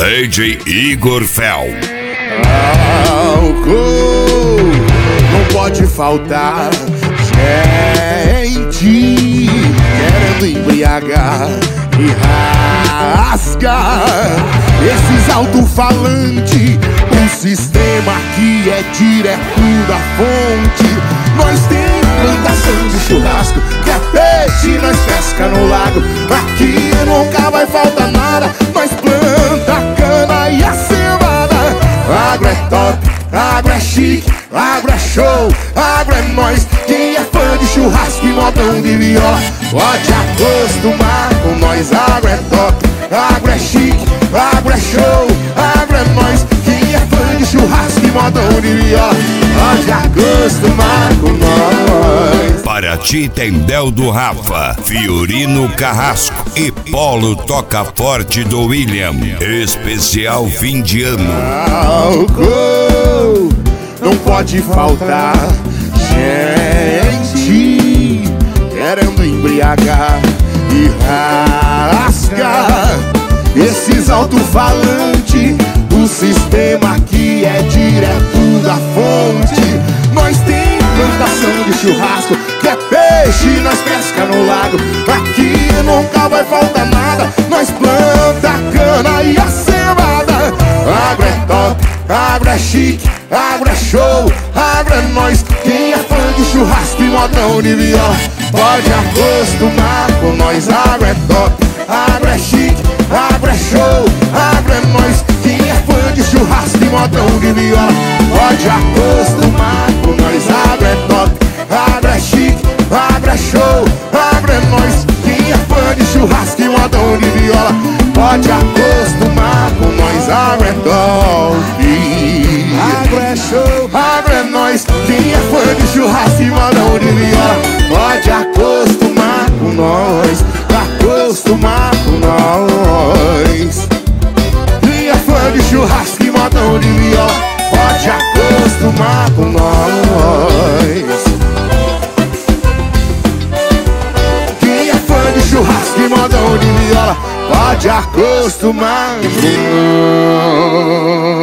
DJ Igor Fel. Álcool não pode faltar, gente querendo embriagar e rasgar esses alto-falantes. O sistema aqui é direto da fonte. Nós tem plantação de churrasco, que é peixe, nós pesca no lago. Aqui nunca vai faltar nada, nós planta cana e a cevada. Agro é top, agro é chique, agro é show, agro é nós. Quem é fã de churrasco e modão de viola pode acostumar com nós. Agro é top, agro é chique, agro é show, agro é nós. Quem é fã de churrasco e modão de viola pode acostumar com nós. Paraty tem Del do Rafa, Fiorino Carrasco e Polo Toca Forte do William. Especial fim de ano. Álcool não pode faltar, gente querendo embriagar e rasgar esses alto-falantes. O sistema aqui é direto da fonte. Nós tem plantação de churrasco, que é peixe, nós pesca no lago. Aqui nunca vai faltar nada, nós planta cana e a cevada. Agro é top, agro é chique, agro é show, agro é nós. Quem é fã de churrasco e modão de viola pode acostumar com nós. Agro é top, agro é chique, agro é show, agro é nós. Quem é fã de churrasco e modão de viola pode acostumar com nós. Agro é top, agro é chique, agro é show, agro é nós. Quem é fã de churrasco e modão de viola pode acostumar com nós. Agro é top, agro é show, agro é nós. Quem é fã de churrasco e modão de viola pode acostumar com nós. Acostumar com nós. Quem é fã de churrasco e modão de viola pode acostumar com nós. Quem é fã de churrasco e modão de viola pode acostumar com nós.